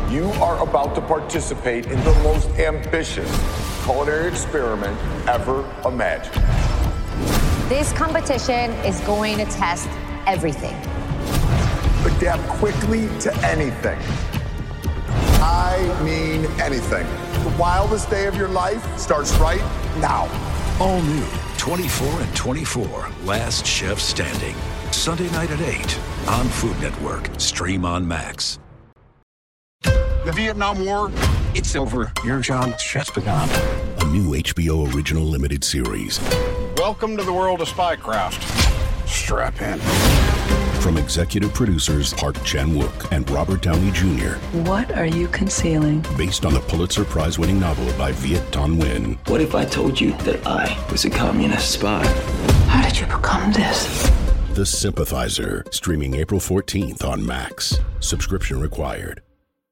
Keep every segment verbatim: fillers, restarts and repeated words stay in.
You are about to participate in the most ambitious culinary experiment ever imagined. This competition is going to test everything. Adapt quickly to anything. I mean anything. The wildest day of your life starts right now. All new, twenty-four and twenty-four, Last Chef Standing. Sunday night at eight on Food Network. Stream on Max. The Vietnam War, it's over. Your job just begun. A new H B O original limited series. Welcome to the world of spycraft. Strap in. From executive producers Park Chan-wook and Robert Downey Junior What are you concealing? Based on the Pulitzer Prize-winning novel by Viet Thanh Nguyen. What if I told you that I was a communist spy? How did you become this? The Sympathizer. Streaming April fourteenth on Max. Subscription required.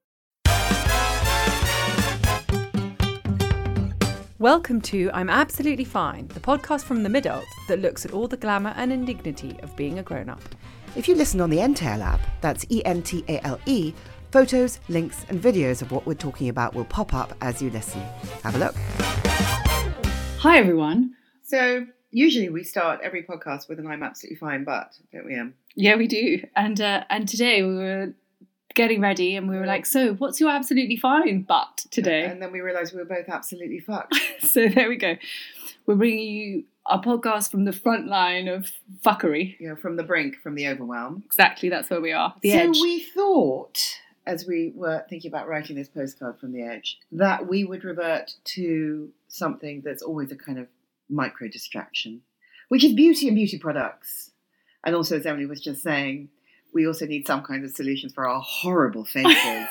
Welcome to I'm Absolutely Fine, the podcast from the mid-adult that looks at all the glamour and indignity of being a grown-up. If you listen on the Entail app, that's E N T A L E, photos, links and videos of what we're talking about will pop up as you listen. Have a look. Hi everyone. So usually we start every podcast with an I'm Absolutely Fine but, don't we, Em? Yeah, we do. And uh, and today we were getting ready and we were like, so what's your absolutely fine but today? And then we realised we were both absolutely fucked. So there we go. We're bringing you a podcast from the front line of fuckery. You know, from the brink, from the overwhelm. Exactly, that's where we are. The so edge. we thought, as we were thinking about writing this postcard from the edge, that we would revert to something that's always a kind of micro distraction, which is beauty and beauty products. And also, as Emily was just saying, we also need some kind of solutions for our horrible faces.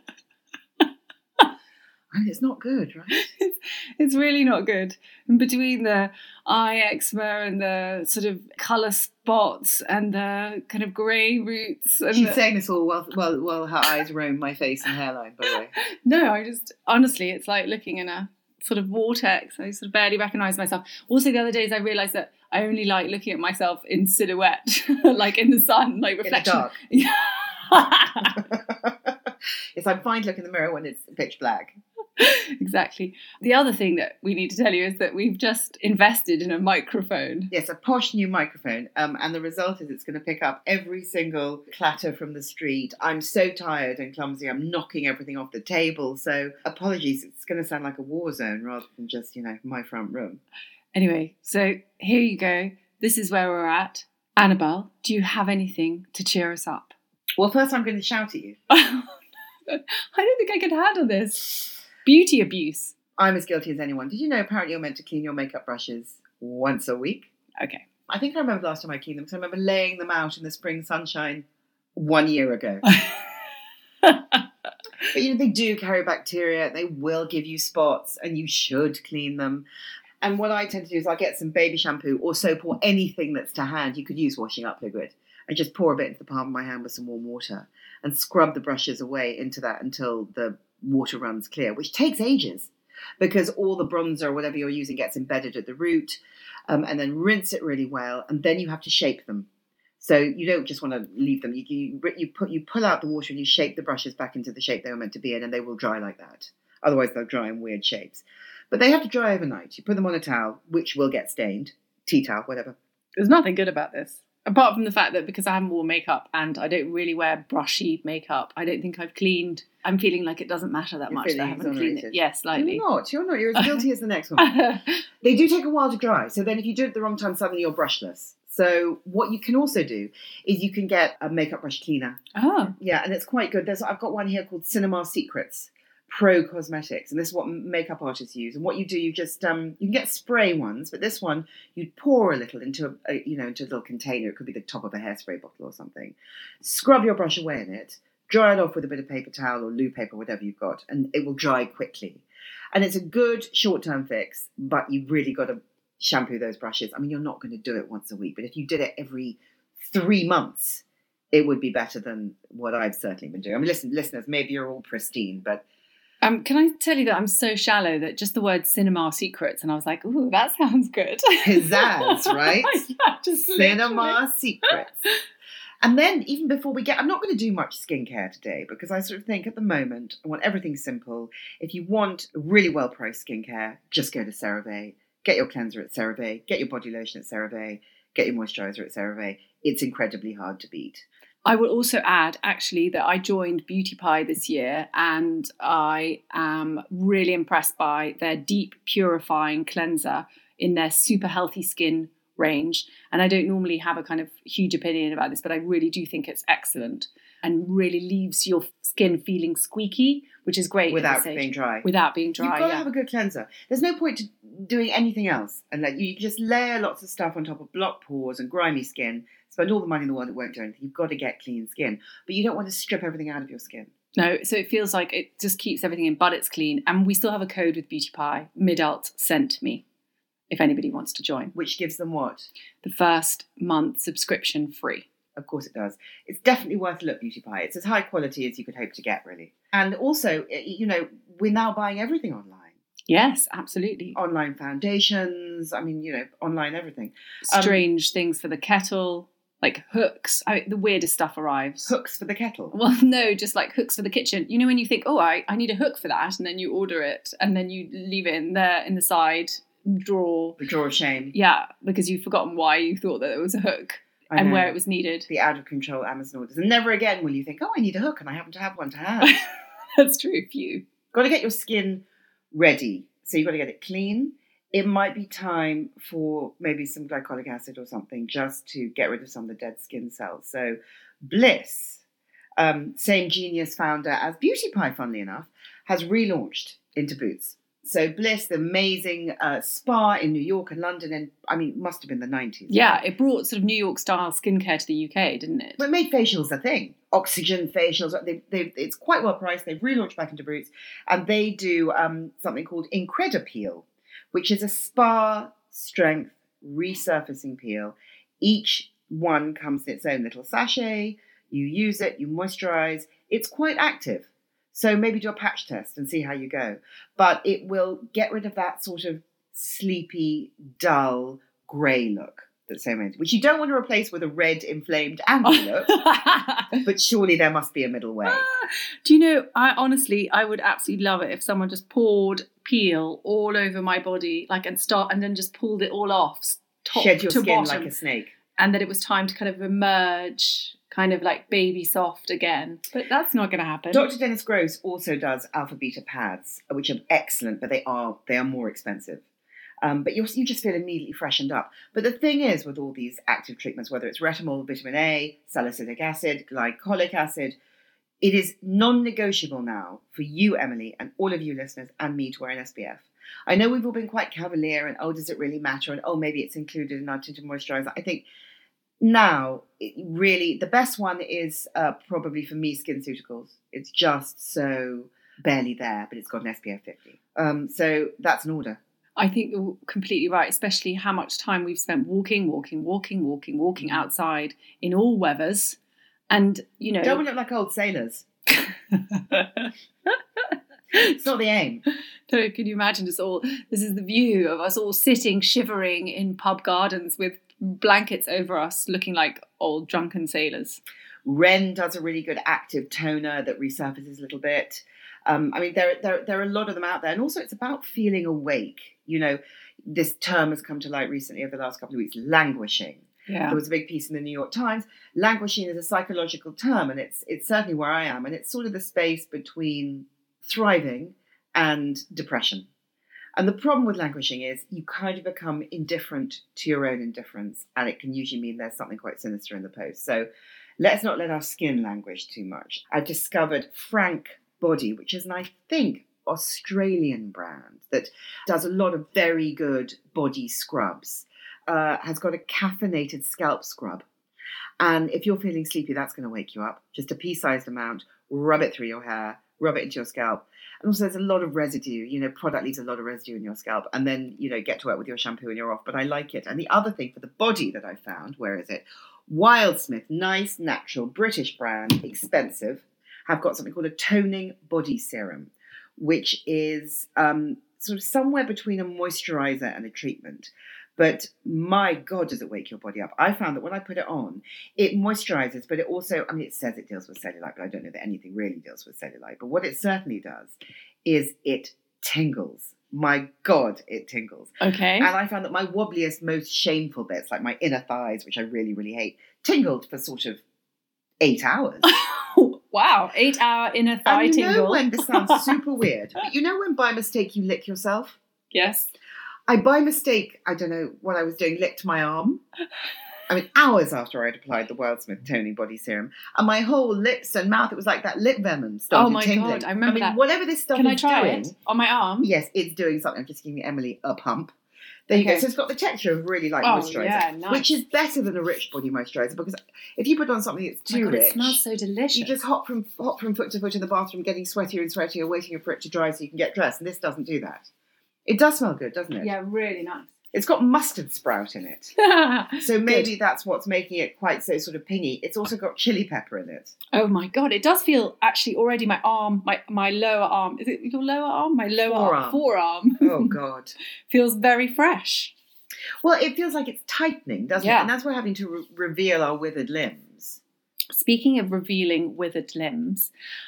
I mean, it's not good, right? It's, it's really not good. And between the eye eczema and the sort of colour spots and the kind of grey roots. And She's the... saying this all while, while, while her eyes roam my face and hairline, by the way. No, I just, honestly, it's like looking in a sort of vortex. I sort of barely recognise myself. Also, the other days I realised that I only like looking at myself in silhouette, like in the sun, like reflection. In the dark. It's like fine to look in the mirror when it's pitch black. Exactly. The other thing that we need to tell you is that we've just invested in a microphone. Yes, a posh new microphone. Um, and the result is it's going to pick up every single clatter from the street. I'm so tired and clumsy. I'm knocking everything off the table. So apologies. It's going to sound like a war zone rather than just, you know, my front room. Anyway, so here you go. This is where we're at. Annabelle, do you have anything to cheer us up? Well, first I'm going to shout at you. I don't think I can handle this. Beauty abuse. I'm as guilty as anyone. Did you know apparently you're meant to clean your makeup brushes once a week? Okay. I think I remember the last time I cleaned them because I remember laying them out in the spring sunshine one year ago. But you know, they do carry bacteria. They will give you spots and you should clean them. And what I tend to do is I'll get some baby shampoo or soap or anything that's to hand. You could use washing up liquid. And just pour a bit into the palm of my hand with some warm water and scrub the brushes away into that until the water runs clear, which takes ages because all the bronzer or whatever you're using gets embedded at the root, um, and then rinse it really well. And then you have to shape them. So you don't just want to leave them. You, you, you, put, you pull out the water and you shape the brushes back into the shape they were meant to be in, and they will dry like that. Otherwise, they'll dry in weird shapes. But they have to dry overnight. You put them on a towel, which will get stained. Tea towel, whatever. There's nothing good about this. Apart from the fact that because I haven't worn makeup and I don't really wear brushy makeup, I don't think I've cleaned. I'm feeling like it doesn't matter that You're much that I haven't cleaned it. Yes, slightly. You're not. You're not. You're as guilty as the next one. They do take a while to dry. So then if you do it at the wrong time, suddenly you're brushless. So what you can also do is you can get a makeup brush cleaner. Oh. Yeah, and it's quite good. There's I've got one here called Cinema Secrets Pro Cosmetics, and this is what makeup artists use. And what you do, you just um, you can get spray ones, but this one you pour a little into a, a you know into a little container. It could be the top of a hairspray bottle or something. Scrub your brush away in it. Dry it off with a bit of paper towel or loo paper, whatever you've got, and it will dry quickly. And it's a good short-term fix, but you've really got to shampoo those brushes. I mean, you're not going to do it once a week, but if you did it every three months, it would be better than what I've certainly been doing. I mean, listen, listeners, maybe you're all pristine, but... Um, can I tell you that I'm so shallow that just the word Cinema Secrets, and I was like, ooh, that sounds good. Pizzazz, right? Yeah, just Cinema literally. Secrets. And then even before we get, I'm not going to do much skincare today because I sort of think at the moment I want everything simple. If you want really well-priced skincare, just go to CeraVe. Get your cleanser at CeraVe. Get your body lotion at CeraVe. Get your moisturiser at CeraVe. It's incredibly hard to beat. I will also add, actually, that I joined Beauty Pie this year and I am really impressed by their deep purifying cleanser in their super healthy skin range. And I don't normally have a kind of huge opinion about this, but I really do think it's excellent and really leaves your skin feeling squeaky, which is great. Without being dry. Without being dry, You've got yeah. to have a good cleanser. There's no point to doing anything else. And like you just layer lots of stuff on top of blocked pores and grimy skin, spend all the money in the world, it won't do anything. You've got to get clean skin. But you don't want to strip everything out of your skin. No, so it feels like it just keeps everything in, but it's clean. And we still have a code with Beauty Pie, Midult sent me, if anybody wants to join. Which gives them what? The first month subscription free. Of course it does. It's definitely worth a look, Beauty Pie. It's as high quality as you could hope to get, really. And also, you know, we're now buying everything online. Yes, absolutely. Online foundations, I mean, you know, online everything. Strange um, things for the kettle, like hooks. I, the weirdest stuff arrives. Hooks for the kettle? Well, no, just like hooks for the kitchen. You know when you think, oh, I, I need a hook for that, and then you order it, and then you leave it in there in the side drawer. The drawer of shame. Yeah, because you've forgotten why you thought that it was a hook. I and know. Where it was needed. The out of control Amazon orders. And never again will you think, oh, I need a hook and I happen to have one to hand. That's true for you. Got to get your skin ready. So you've got to get it clean. It might be time for maybe some glycolic acid or something just to get rid of some of the dead skin cells. So Bliss, um, same genius founder as Beauty Pie, funnily enough, has relaunched into Boots. So Bliss, the amazing uh, spa in New York and London, and I mean, it must have been the nineties. Yeah, it brought sort of New York style skincare to the U K, didn't it? But it made facials a thing. Oxygen facials. They, they, it's quite well priced. They've relaunched back into Boots, and they do um, something called Incredipeel, which is a spa strength resurfacing peel. Each one comes in its own little sachet. You use it, you moisturize. It's quite active. So maybe do a patch test and see how you go. But it will get rid of that sort of sleepy, dull, grey look that so many, which you don't want to replace with a red, inflamed, angry look. But surely there must be a middle way. Do you know, I honestly, I would absolutely love it if someone just poured peel all over my body, like and start and then just pulled it all off, top Shed your to skin bottom, like a snake. And that it was time to kind of emerge, kind of like baby soft again. But that's not going to happen. Doctor Dennis Gross also does alpha beta pads, which are excellent, but they are they are more expensive. Um, but you you just feel immediately freshened up. But the thing is, with all these active treatments, whether it's retinol, vitamin A, salicylic acid, glycolic acid, it is non-negotiable now for you, Emily, and all of you listeners, and me to wear an S P F. I know we've all been quite cavalier, and oh, does it really matter? And oh, maybe it's included in our tinted moisturiser. I think now, it really, the best one is uh, probably for me, SkinCeuticals. It's just so barely there, but it's got an S P F fifty. Um, so that's an order. I think you're completely right, especially how much time we've spent walking, walking, walking, walking, walking outside in all weathers. And, you know... Don't we look like old sailors? It's not the aim. No, can you imagine us all? This is the view of us all sitting, shivering in pub gardens with blankets over us, looking like old drunken sailors. Ren does a really good active toner that resurfaces a little bit. Um, I mean, there, there, there are a lot of them out there. And also it's about feeling awake. You know, this term has come to light recently over the last couple of weeks, languishing. Yeah. There was a big piece in the New York Times. Languishing is a psychological term, and it's it's certainly where I am. And it's sort of the space between thriving and depression. And the problem with languishing is you kind of become indifferent to your own indifference, and it can usually mean there's something quite sinister in the post. So let's not let our skin languish too much. I discovered Frank Body, which is, an, I think, Australian brand that does a lot of very good body scrubs, uh, has got a caffeinated scalp scrub. And if you're feeling sleepy, that's going to wake you up. Just a pea-sized amount, rub it through your hair, rub it into your scalp. And also there's a lot of residue, you know, product leaves a lot of residue in your scalp, and then, you know, get to work with your shampoo and you're off. But I like it. And the other thing for the body that I found, where is it? Wildsmith, nice, natural, British brand, expensive, have got something called a toning body serum, which is um, sort of somewhere between a moisturizer and a treatment. But my God, does it wake your body up? I found that when I put it on, it moisturizes, but it also, I mean, it says it deals with cellulite, but I don't know that anything really deals with cellulite. But what it certainly does is it tingles. My God, it tingles. Okay. And I found that my wobbliest, most shameful bits, like my inner thighs, which I really, really hate, tingled for sort of eight hours. Wow, eight hour inner thigh and you tingle. know when this sounds super weird, but you know when by mistake you lick yourself? Yes. I, by mistake, I don't know what I was doing, licked my arm. I mean, hours after I'd applied the Wildsmith Toning Body Serum. And my whole lips and mouth, it was like that lip venom started Oh my tingling. God, I remember I mean, that. whatever this stuff Can is I try doing. it? On my arm? Yes, it's doing something. I'm just giving Emily a pump. There you Okay. go. So it's got the texture of really light Oh, moisturiser. yeah, nice. Which is better than a rich body moisturiser, because if you put on something that's Oh my too God, rich, it smells so delicious. you just hop from hop from foot to foot in the bathroom, getting sweatier and sweatier, waiting for it to dry so you can get dressed. And this doesn't do that. It does smell good, doesn't it? Yeah, really nice. It's got mustard sprout in it. So maybe Good. that's what's making it quite so sort of pingy. It's also got chili pepper in it. Oh my God, it does feel actually already my arm, my, my lower arm, is it your lower arm? My lower Forearm. arm, forearm Oh, God. feels very fresh. Well, it feels like it's tightening, doesn't Yeah. it? And that's why we're having to re- reveal our withered limbs. Speaking of revealing withered limbs,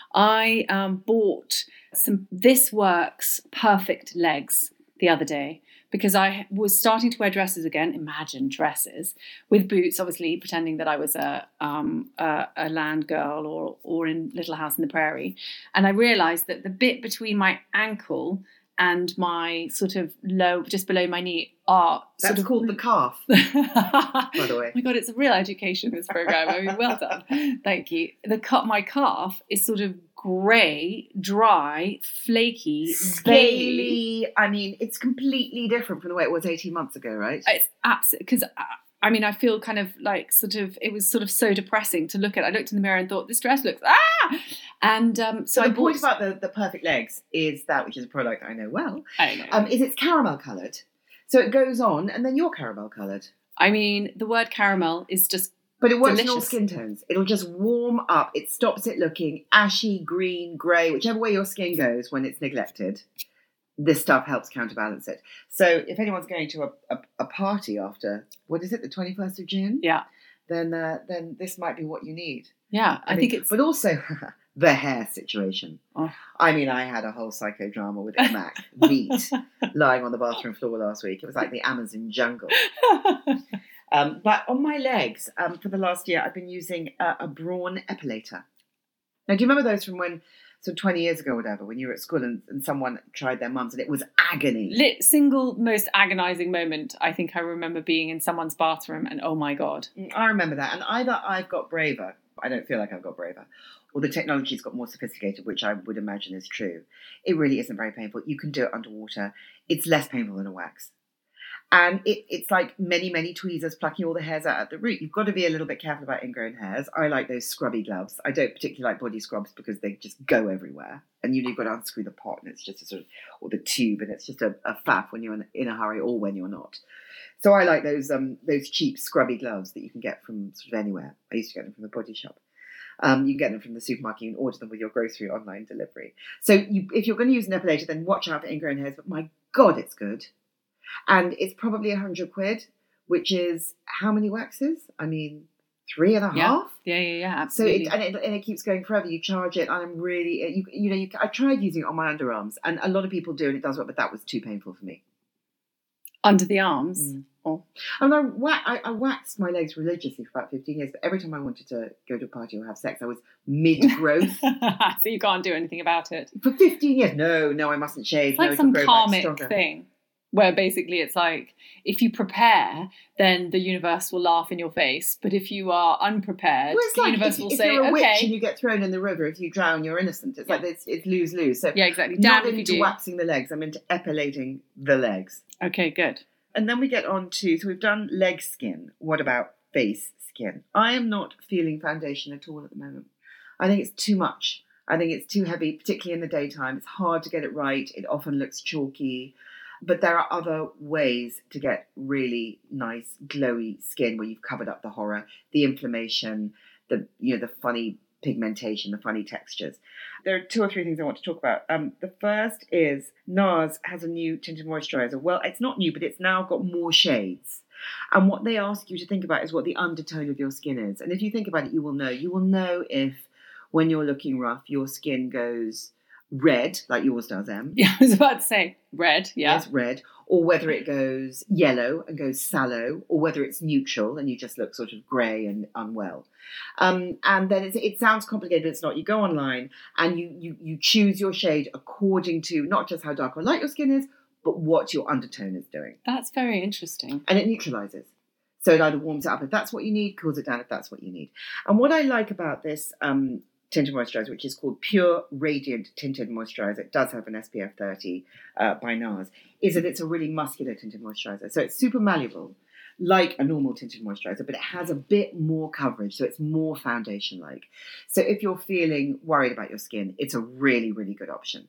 I um, bought some This Works Perfect Legs the other day because I was starting to wear dresses again. Imagine dresses with boots, obviously pretending that I was a um, a, a land girl or or in Little House in the Prairie, and I realised that the bit between my ankle and my sort of low, just below my knee, are That's sort of called the calf, by the way. Oh my God, it's a real education, this programme. I mean, well done. Thank you. The cut, my calf is sort of grey, dry, flaky, scaly. Scaly. I mean, it's completely different from the way it was eighteen months ago, right? It's absolutely, because I mean, I feel kind of like sort of, it was sort of so depressing to look at. I looked in the mirror and thought, this dress looks, ah! And um, so So I the bought, point about the, the perfect legs is that, which is a product I know well, I know. um, is it's caramel coloured. So it goes on and then you're caramel coloured. I mean, the word caramel is just But it works delicious. in all skin tones. It'll just warm up. It stops it looking ashy, green, grey, whichever way your skin goes when it's neglected. This stuff helps counterbalance it. So if anyone's going to a, a, a party after, what is it, the twenty-first of June? Yeah. Then uh, then this might be what you need. Yeah, I, I, think mean, it's... But also the hair situation. Oh. I mean, I had a whole psychodrama with a Mac meat lying on the bathroom floor last week. It was like the Amazon jungle. Um, but on my legs, um, for the last year, I've been using a, a Braun epilator. Now, do you remember those from when, so twenty years ago or whatever, when you were at school and, and someone tried their mums and it was agony? Lit, single most agonising moment, I think I remember being in someone's bathroom and oh my God. I remember that. And either I've got braver, I don't feel like I've got braver, or the technology's got more sophisticated, which I would imagine is true. It really isn't very painful. You can do it underwater. It's less painful than a wax. And it, it's like many, many tweezers plucking all the hairs out at the root. You've got to be a little bit careful about ingrown hairs. I like those scrubby gloves. I don't particularly like body scrubs because they just go everywhere. And you know, you've got to unscrew the pot and it's just a sort of, or the tube, and it's just a, a faff when you're in, in a hurry or when you're not. So I like those um those cheap scrubby gloves that you can get from sort of anywhere. I used to get them from the body shop. Um, you can get them from the supermarket. You can order them with your grocery online delivery. So you, if you're going to use an epilator, then watch out for ingrown hairs. But my God, it's good. And it's probably a hundred quid, which is how many waxes? I mean, three and a Yeah. half. Yeah, yeah, yeah, So absolutely. it, and, it, and it keeps going forever. You charge it, and I'm really, you, you know, you, I tried using it on my underarms, and a lot of people do, and it does work, but that was too painful for me. Under the arms? Mm. Oh. And I, wa- I, I waxed my legs religiously for about fifteen years, but every time I wanted to go to a party or have sex, I was mid-growth. So you can't do anything about it. For fifteen years, no, no, I mustn't shave. It's like no, some it'll grow back karmic stronger. thing where basically it's like if you prepare, then the universe will laugh in your face. But if you are unprepared, Well, it's the like universe if, will if say, you're a witch okay. and you get thrown in the river, if you drown, you're innocent. It's Yeah. like it's, it's lose-lose. So Yeah, exactly. not Damn if you into do. waxing the legs, I'm into epilating the legs. Okay, good. And then we get on to, so we've done leg skin. What about face skin? I am not feeling foundation at all at the moment. I think it's too much. I think it's too heavy, particularly in the daytime. It's hard to get it right. It often looks chalky. But there are other ways to get really nice, glowy skin where you've covered up the horror, the inflammation, the you know the funny pigmentation, the funny textures. There are two or three things I want to talk about. Um, the first is NARS has a new tinted moisturiser. Well, it's not new, but it's now got more shades. And what they ask you to think about is what the undertone of your skin is. And if you think about it, you will know. You will know if, when you're looking rough, your skin goes red, like yours does, Em. Yeah, I was about to say red, yeah. Yes, red. Or whether it goes yellow and goes sallow, or whether it's neutral and you just look sort of grey and unwell. Um, and then it's, it sounds complicated, but it's not. You go online and you, you, you choose your shade according to not just how dark or light your skin is, but what your undertone is doing. That's very interesting. And it neutralises. So it either warms it up if that's what you need, cools it down if that's what you need. And what I like about this um, tinted moisturiser, which is called Pure Radiant Tinted Moisturiser, it does have an S P F thirty uh, by NARS, is that it's a really muscular tinted moisturiser. So it's super malleable, like a normal tinted moisturiser, but it has a bit more coverage, so it's more foundation-like. So if you're feeling worried about your skin, it's a really, really good option.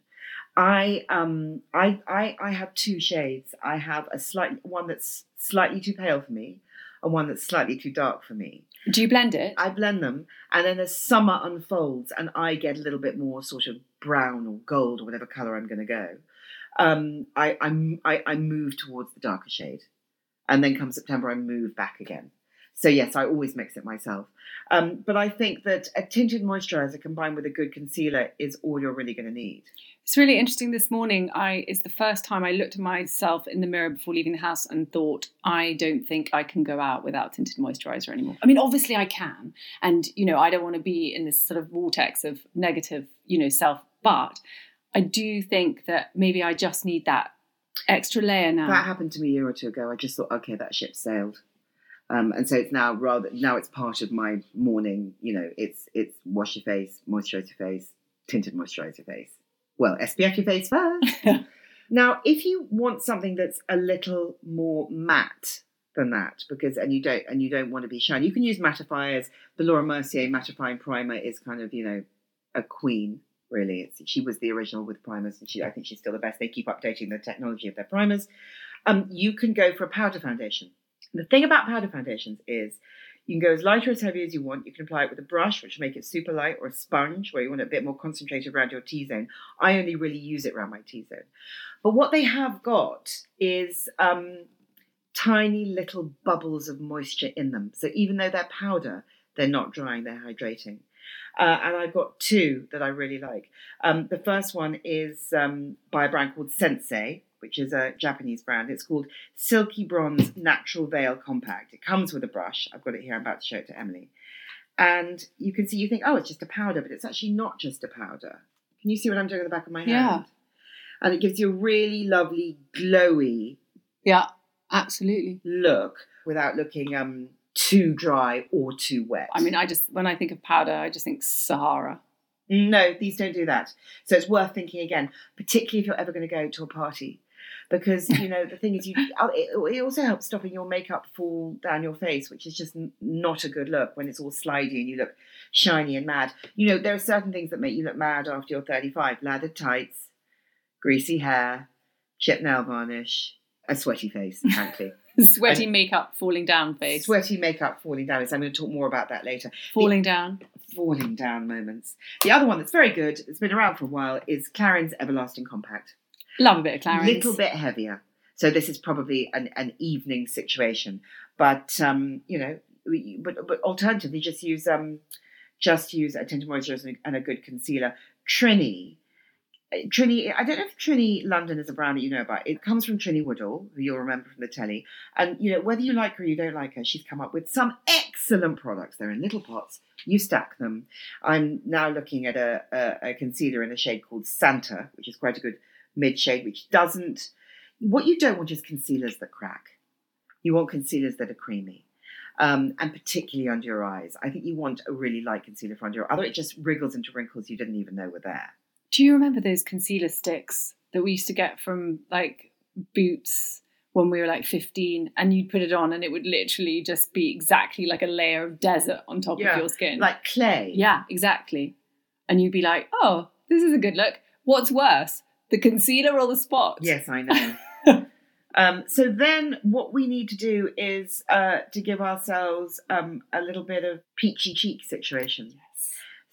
I um I, I I have two shades. I have a slightly one that's slightly too pale for me, and one that's slightly too dark for me. Do you blend it? I blend them, and then as summer unfolds, and I get a little bit more sort of brown or gold or whatever colour I'm going to go, um, I, I I move towards the darker shade, and then come September I move back again. So yes, I always mix it myself. Um, but I think that a tinted moisturiser combined with a good concealer is all you're really going to need. It's really interesting. This morning, I is the first time I looked at myself in the mirror before leaving the house and thought, I don't think I can go out without tinted moisturiser anymore. I mean, obviously I can. And, you know, I don't want to be in this sort of vortex of negative, you know, self. But I do think that maybe I just need that extra layer now. That happened to me a year or two ago. I just thought, okay, that ship sailed. Um, and so it's now rather now it's part of my morning. You know, it's it's wash your face, moisturise your face, tinted moisturise your face. Well, S P F your face first. Now, if you want something that's a little more matte than that, because and you don't and you don't want to be shiny, you can use mattifiers. The Laura Mercier mattifying primer is kind of, you know, a queen. Really, it's, she was the original with primers, and she I think she's still the best. They keep updating the technology of their primers. Um, you can go for a powder foundation. The thing about powder foundations is you can go as light or as heavy as you want. You can apply it with a brush, which will make it super light, or a sponge, where you want it a bit more concentrated around your T-zone. I only really use it around my T-zone. But what they have got is um, tiny little bubbles of moisture in them. So even though they're powder, they're not drying, they're hydrating. Uh, and I've got two that I really like. Um, the first one is um, by a brand called Sensei, which is a Japanese brand. It's called Silky Bronze Natural Veil Compact. It comes with a brush. I've got it here. I'm about to show it to Emily. And you can see, you think, oh, it's just a powder, but it's actually not just a powder. Can you see what I'm doing on the back of my hand? Yeah. And it gives you a really lovely, glowy yeah, absolutely look without looking um, too dry or too wet. I mean, I just, when I think of powder, I just think Sahara. No, these don't do that. So it's worth thinking again, particularly if you're ever going to go to a party. Because, you know, the thing is, you it, it also helps stopping your makeup fall down your face, which is just n- not a good look when it's all slidey and you look shiny and mad. You know, there are certain things that make you look mad after you're thirty-five. Lathered tights, greasy hair, chipped nail varnish, a sweaty face, frankly. Sweaty and makeup falling down face. Sweaty makeup falling down. So I'm going to talk more about that later. Falling the, down. Falling down moments. The other one that's very good, it's been around for a while, is Clarins Everlasting Compact. Love a bit of Clarins. A little bit heavier. So this is probably an, an evening situation. But, um, you know, we, but, but alternatively, just use um, just use a tinted moisturiser and a good concealer. Trini. Trini, I don't know if Trini London is a brand that you know about. It comes from Trini Woodall, who you'll remember from the telly. And, you know, whether you like her or you don't like her, she's come up with some excellent products. They're in little pots. You stack them. I'm now looking at a, a, a concealer in a shade called Santa, which is quite a good mid shade, which doesn't... What you don't want is concealers that crack. You want concealers that are creamy. Um, and particularly under your eyes. I think you want a really light concealer for under your eyes. Otherwise, it just wriggles into wrinkles you didn't even know were there. Do you remember those concealer sticks that we used to get from like Boots when we were like fifteen, and you'd put it on and it would literally just be exactly like a layer of desert on top yeah, of your skin? Like clay. Yeah, exactly. And you'd be like, oh, this is a good look. What's worse, the concealer or the spots? Yes, I know. um, so then what we need to do is uh, to give ourselves um, a little bit of peachy cheek situation.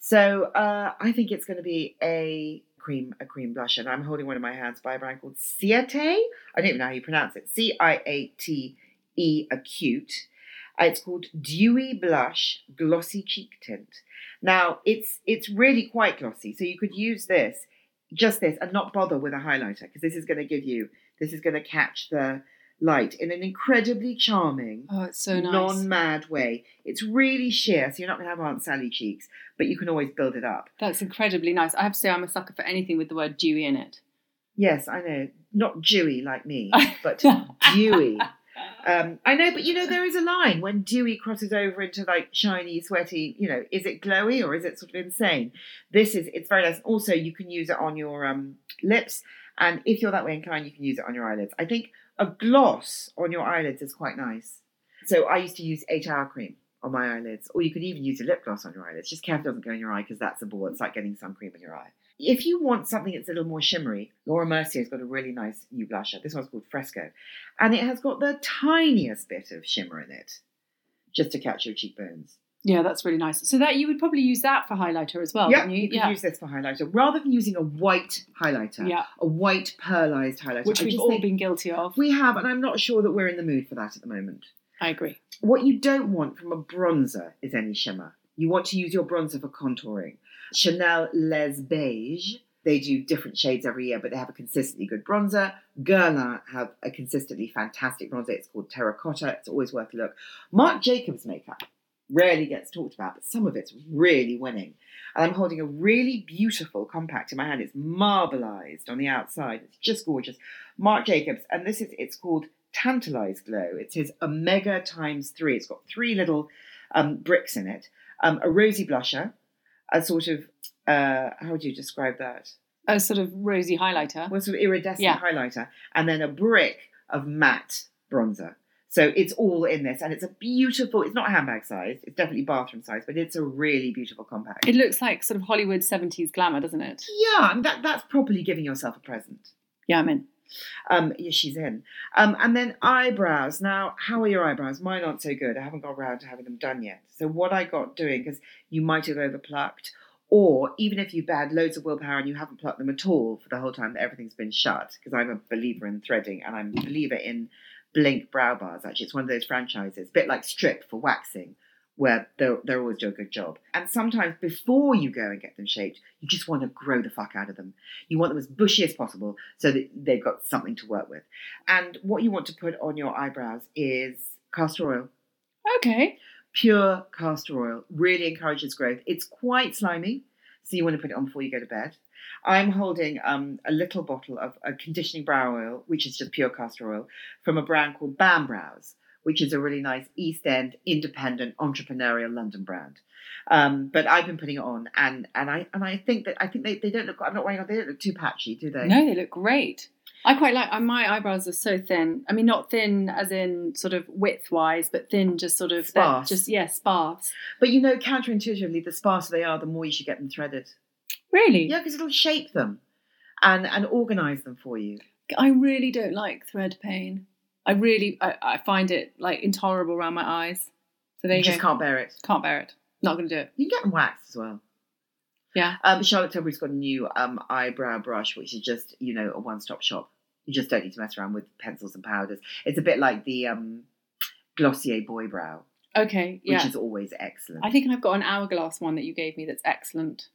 So uh, I think it's going to be a cream a cream blusher. And I'm holding one in my hands by a brand called Ciate. I don't even know how you pronounce it. C I A T E Acute. Uh, it's called Dewy Blush Glossy Cheek Tint. Now, it's it's really quite glossy. So you could use this, just this, and not bother with a highlighter, because this is going to give you, this is going to catch the light in an incredibly charming, oh, it's so nice. non-mad way. It's really sheer, so you're not going to have Aunt Sally cheeks, but you can always build it up. That's incredibly nice. I have to say I'm a sucker for anything with the word dewy in it. Yes, I know. Not dewy like me, but dewy. Um, I know, but you know, there is a line when dewy crosses over into like shiny, sweaty, you know, is it glowy or is it sort of insane? This is, it's very nice. Also, you can use it on your um, lips. And if you're that way inclined, you can use it on your eyelids. I think a gloss on your eyelids is quite nice. So I used to use eight hour cream on my eyelids, or you could even use a lip gloss on your eyelids. Just careful it doesn't go in your eye, because that's a bore. It's like getting sun cream in your eye. If you want something that's a little more shimmery, Laura Mercier's got a really nice new blusher. This one's called Fresco. And it has got the tiniest bit of shimmer in it, just to catch your cheekbones. Yeah, that's really nice. So that you would probably use that for highlighter as well, Yeah, wouldn't you? you could yeah. use this for highlighter. Rather than using a white highlighter, Yeah. a white pearlized highlighter. Which I we've just all think been guilty of. We have, and I'm not sure that we're in the mood for that at the moment. I agree. What you don't want from a bronzer is any shimmer. You want to use your bronzer for contouring. Chanel Les Beige, they do different shades every year, but they have a consistently good bronzer. Guerlain have a consistently fantastic bronzer. It's called Terracotta. It's always worth a look. Marc Jacobs makeup rarely gets talked about, but some of it's really winning. And I'm holding a really beautiful compact in my hand. It's marbleized on the outside. It's just gorgeous. Marc Jacobs, and this is, it's called Tantalized Glow. It's his Omega times three. It's got three little um, bricks in it. Um, a rosy blusher, a sort of, uh, how would you describe that? A sort of rosy highlighter. Well, sort of iridescent Yeah. highlighter. And then a brick of matte bronzer. So it's all in this, and it's a beautiful, it's not handbag size, it's definitely bathroom size, but it's a really beautiful compact. It looks like sort of Hollywood seventies glamour, doesn't it? Yeah, and that, that's properly giving yourself a present. Yeah, I'm in. Um, yeah, she's in. Um, and then eyebrows. Now, how are your eyebrows? Mine aren't so good. I haven't got around to having them done yet. So what I got doing, because you might have overplucked, or even if you've had loads of willpower and you haven't plucked them at all for the whole time that everything's been shut, because I'm a believer in threading and I'm a believer in Blink brow bars, actually. It's one of those franchises, a bit like Strip for waxing, where they're, they're always do a good job. And sometimes before you go and get them shaped, you just want to grow the fuck out of them. You want them as bushy as possible so that they've got something to work with. And what you want to put on your eyebrows is castor oil. Okay. Pure castor oil. Really encourages growth. It's quite slimy, so you want to put it on before you go to bed. I'm holding um, a little bottle of a conditioning brow oil, which is just pure castor oil, from a brand called Bam Brows, which is a really nice East End, independent, entrepreneurial London brand. Um, but I've been putting it on, and and I and I think that I think they, they don't look. I'm not wearing. They don't look too patchy, do they? No, they look great. I quite like. My eyebrows are so thin. I mean, not thin as in sort of width wise, but thin, just sort of sparse. Just yeah, sparse. But you know, counterintuitively, the sparser they are, the more you should get them threaded. Really? Yeah, because it'll shape them and and organise them for you. I really don't like thread pain. I really, I, I find it like intolerable around my eyes. So there You you, just go. can't bear it. Can't bear it. Not going to do it. You can get them waxed as well. Yeah. Um, Charlotte Tilbury's got a new um, eyebrow brush, which is just, you know, a one-stop shop. You just don't need to mess around with pencils and powders. It's a bit like the um, Glossier Boy Brow. Okay, yeah. Which is always excellent. I think I've got an hourglass one that you gave me that's excellent.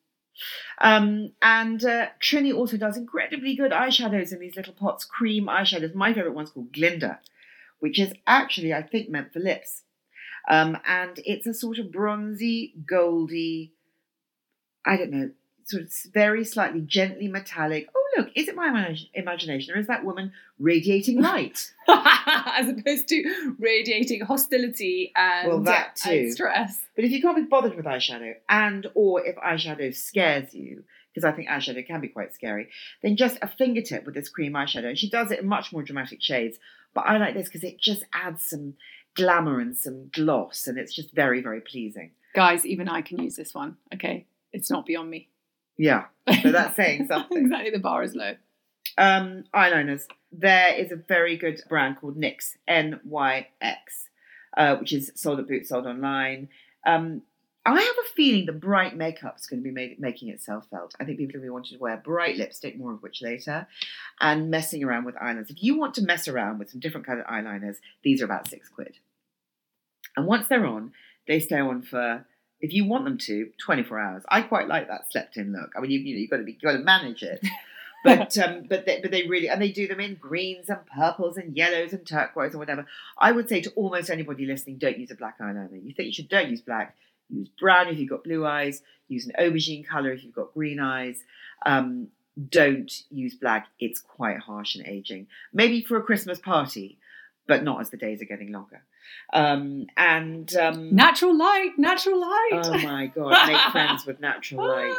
Um, and uh, Trini also does incredibly good eyeshadows in these little pots, cream eyeshadows. My favourite one's called Glinda, which is actually, I think, meant for lips. Um, and it's a sort of bronzy, goldy, I don't know, sort of very slightly gently metallic. Oh, look, is it my imag- imagination or is that woman radiating light? As opposed to radiating hostility and, well, that too. and stress. But if you can't be bothered with eyeshadow, and or if eyeshadow scares you, because I think eyeshadow can be quite scary, then just a fingertip with this cream eyeshadow. And she does it in much more dramatic shades. But I like this because it just adds some glamour and some gloss, and it's just very, very pleasing. Guys, even I can use this one. Okay, it's not beyond me. Yeah, so that's saying something. Exactly, the bar is low. Um, eyeliners. There is a very good brand called N Y X, N Y X, uh, which is sold at Boots, sold online. Um, I have a feeling the bright makeup's going to be made, making itself felt. I think people are going to be wanting to wear bright lipstick, more of which later, and messing around with eyeliners. If you want to mess around with some different kind of eyeliners, these are about six quid. And once they're on, they stay on for, if you want them to, twenty-four hours. I quite like that slept-in look. I mean, you, you know, you've got to be, you've got to manage it. But um, but they, but they really, and they do them in greens and purples and yellows and turquoise and whatever. I would say to almost anybody listening, don't use a black eyeliner. You think you should, don't use black. Use brown if you've got blue eyes. Use an aubergine colour if you've got green eyes. Um, don't use black. It's quite harsh and aging. Maybe for a Christmas party, but not as the days are getting longer. Um, and um, natural light, natural light. Oh my God, make friends with natural light.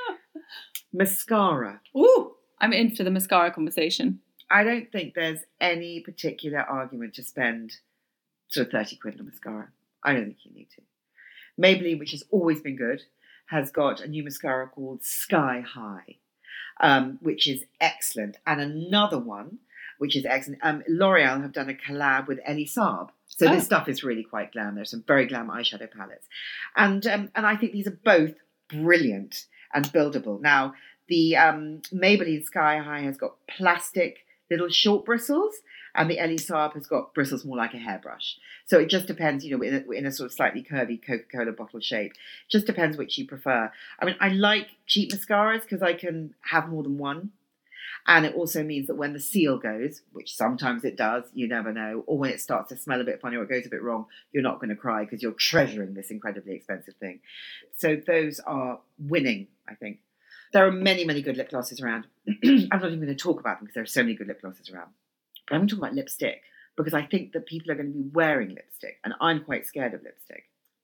Mascara. Ooh, I'm in for the mascara conversation. I don't think there's any particular argument to spend sort of thirty quid on a mascara. I don't think you need to. Maybelline, which has always been good, has got a new mascara called Sky High, um, which is excellent. And another one, which is excellent. Um, L'Oreal have done a collab with Elie Saab. So oh. this stuff is really quite glam. There's some very glam eyeshadow palettes. And um, and I think these are both brilliant and buildable. Now, the um, Maybelline Sky High has got plastic little short bristles, and the Elie Saab has got bristles more like a hairbrush. So it just depends, you know, in a, in a sort of slightly curvy Coca-Cola bottle shape. Just depends which you prefer. I mean, I like cheap mascaras because I can have more than one. And it also means that when the seal goes, which sometimes it does, you never know, or when it starts to smell a bit funny or it goes a bit wrong, you're not going to cry because you're treasuring this incredibly expensive thing. So those are winning, I think. There are many, many good lip glosses around. I'm not even going to talk about them because there are so many good lip glosses around. But I'm going to talk about lipstick because I think that people are going to be wearing lipstick and I'm quite scared of lipstick.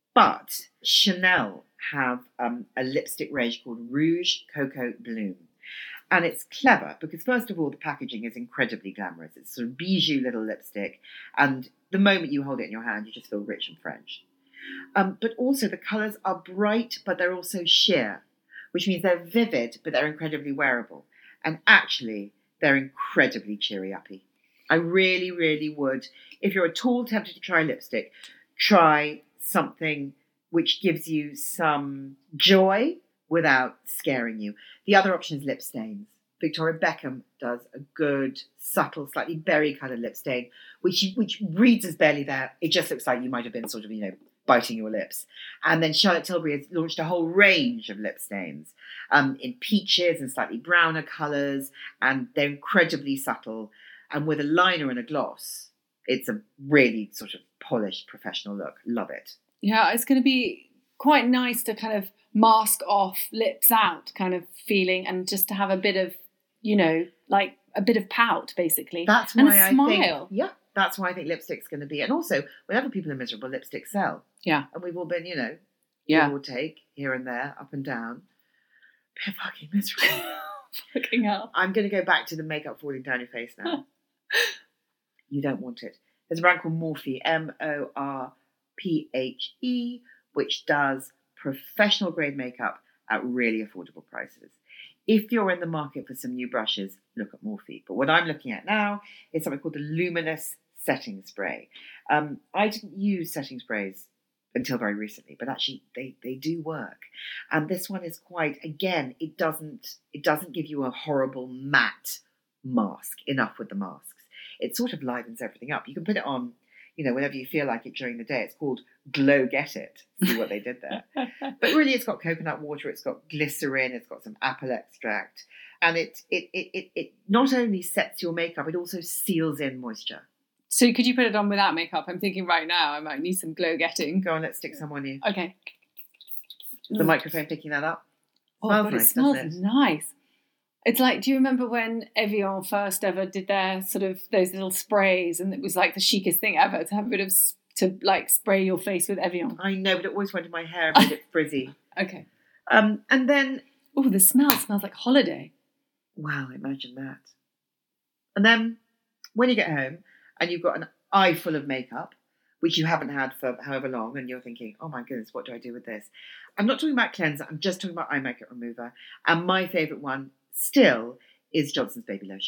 But Chanel have um, a lipstick range called Rouge Coco Bloom. And it's clever because, first of all, the packaging is incredibly glamorous. It's sort of bijou little lipstick. And the moment you hold it in your hand, you just feel rich and French. Um, but also the colours are bright, but they're also sheer, which means they're vivid, but they're incredibly wearable. And actually, they're incredibly cheery-uppy. I really, really would, if you're at all tempted to try lipstick, try something which gives you some joy without scaring you. The other option is lip stains. Victoria Beckham does a good, subtle, slightly berry-coloured lip stain, which which reads as barely there. It just looks like you might have been sort of, you know, biting your lips. And then Charlotte Tilbury has launched a whole range of lip stains um, in peaches and slightly browner colours, and they're incredibly subtle. And with a liner and a gloss, it's a really sort of polished, professional look. Love it. Yeah, it's going to be quite nice to kind of mask off, lips out kind of feeling, and just to have a bit of, you know, like a bit of pout, basically. That's and why a I smile. think, yeah, that's why I think lipstick's going to be. And also, whenever people are miserable, lipsticks sell. Yeah. And we've all been, you know, yeah. give or take, here and there, up and down. They're fucking miserable. Fucking hell. I'm going to go back to the makeup falling down your face now. You don't want it. There's a brand called Morphe, M O R P H E, which does professional grade makeup at really affordable prices. If you're in the market for some new brushes, look at Morphe. But what I'm looking at now is something called the Luminous Setting Spray. Um, I didn't use setting sprays until very recently, but actually they, they do work. And this one is quite, again, it doesn't it doesn't give you a horrible matte mask. Enough with the masks. It sort of livens everything up. You can put it on, you know, whenever you feel like it during the day. It's called Glow Get It. See what they did there. But really, it's got coconut water, it's got glycerin, it's got some apple extract. And it, it, it, it, it not only sets your makeup, it also seals in moisture. So could you put it on without makeup? I'm thinking right now I might need some glow getting. Go on, let's stick some on you. Okay. The microphone picking that up. Oh, smells but nice, it smells doesn't it? nice. It's like, do you remember when Evian first ever did their sort of those little sprays, and it was like the chicest thing ever to have a bit of, to like spray your face with Evian? I know, but it always went in my hair and made it frizzy. Okay. Um, and then... Oh, the smell smells like holiday. Wow, imagine that. And then when you get home and you've got an eye full of makeup, which you haven't had for however long, and you're thinking, oh my goodness, what do I do with this? I'm not talking about cleanser, I'm just talking about eye makeup remover. And my favourite one still is Johnson's Baby Lotion.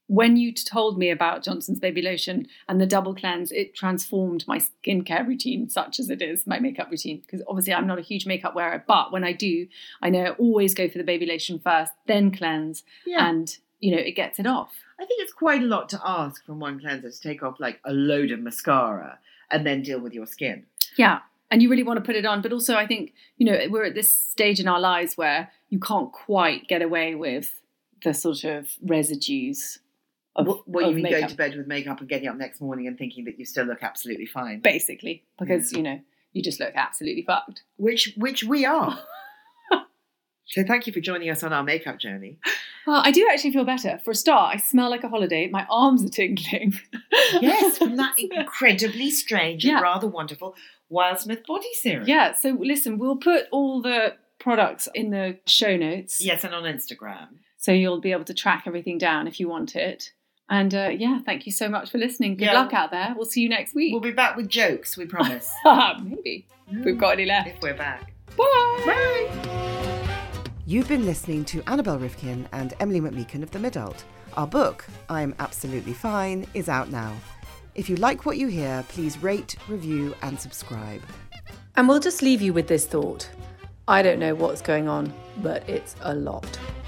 when you told me about Johnson's Baby Lotion and the double cleanse, it transformed my skincare routine, such as it is my makeup routine. Because obviously I'm not a huge makeup wearer, but when I do, I know I always go for the Baby Lotion first, then cleanse, Yeah. and, you know, it gets it off. I think it's quite a lot to ask from one cleanser to take off like a load of mascara and then deal with your skin. Yeah. And you really want to put it on. But also I think, you know, we're at this stage in our lives where you can't quite get away with the sort of residues of What, what of you mean makeup. going to bed with makeup and getting up next morning and thinking that you still look absolutely fine? Basically, because, you know, you just look absolutely fucked. Which, which we are. So thank you for joining us on our makeup journey. Well, I do actually feel better. For a start, I smell like a holiday. My arms are tingling. Yes, from that incredibly strange Yeah. and rather wonderful Wildsmith body serum. Yeah, so listen, we'll put all the products in the show notes. Yes, and on Instagram. So you'll be able to track everything down if you want it. And uh, yeah, thank you so much for listening. Good Yeah. luck out there. We'll see you next week. We'll be back with jokes, we promise. Maybe. If we've got any left. If we're back. Bye. Bye. You've been listening to Annabelle Rifkin and Emily McMeekan of The Midult. Our book, I'm Absolutely Fine, is out now. If you like what you hear, please rate, review and subscribe. And we'll just leave you with this thought. I don't know what's going on, but it's a lot.